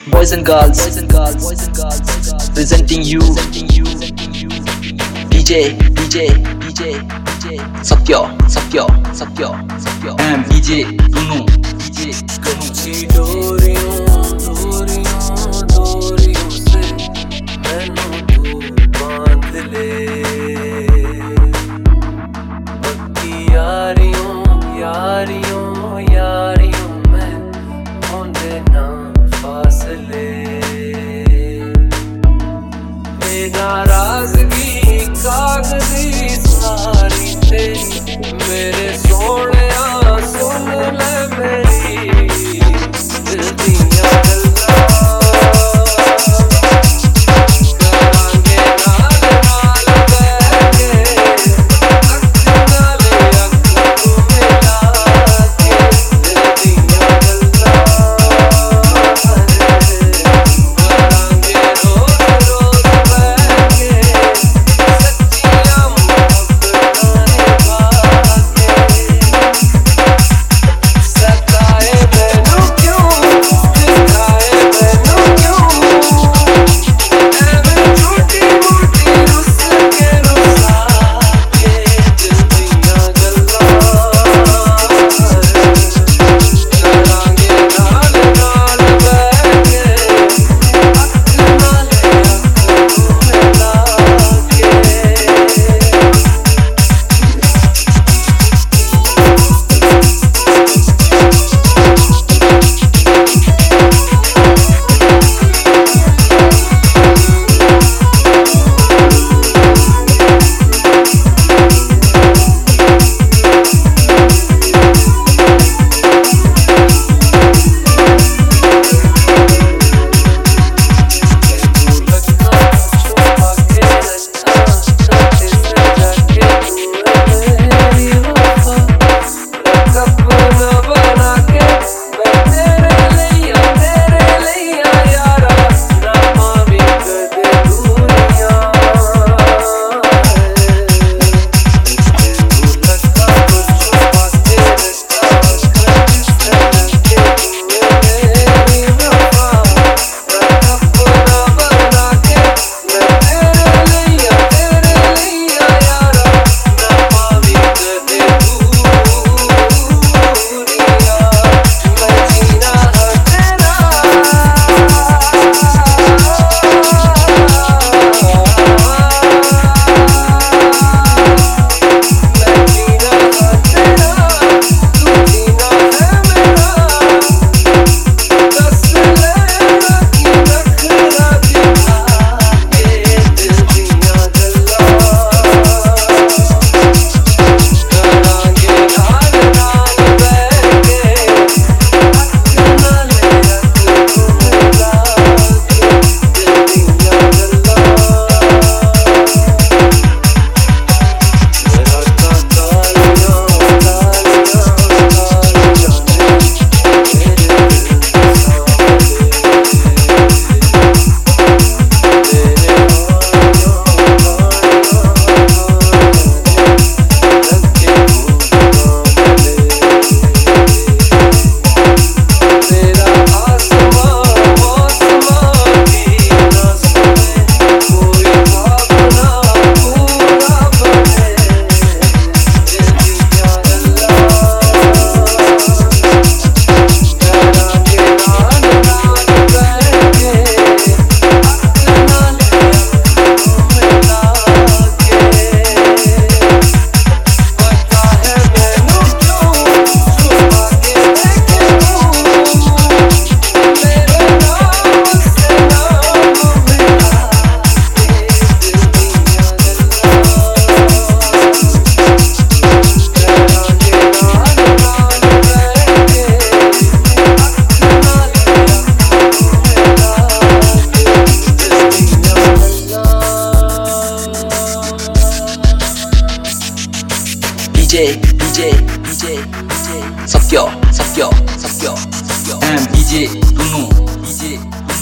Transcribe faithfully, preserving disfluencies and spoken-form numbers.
Boys and girls, boys and girls, boys and girls, presenting you, presenting you, D J, D J, D J, D J, Sakyo, Sakyo, Sakyo, Sakyo, and D J Gunu, D J कच्ची डोरियों डोरियों डोरियों से मैनू तू बांध ले, पक्की यारियों यारियों यारियों में होंदे ना फासले, नाराज़गी कागज़ी सारी तेरी मेरे सोहणिया सुन ले मेरी दिल दियां गल्लां करांगे नाल नाल बैठ के अख नाल अख तू मिला के दिल दियां गल्लां करांगे रोज़ रोज़ बैठ के सच्चियां मुहब्बतां सताए मैनू क्यों दिखाए मैनू क्यों एवें झूठी मूठी रुस के रुसा के दिल दियां गल्लां करांगे नाल नाल बैठ के अख नाल अख तू मिला के D J, D J, D J, D J, Sakyo, Sakyo, Sakyo, Sakyo, and D J Gunu, D J Gunu.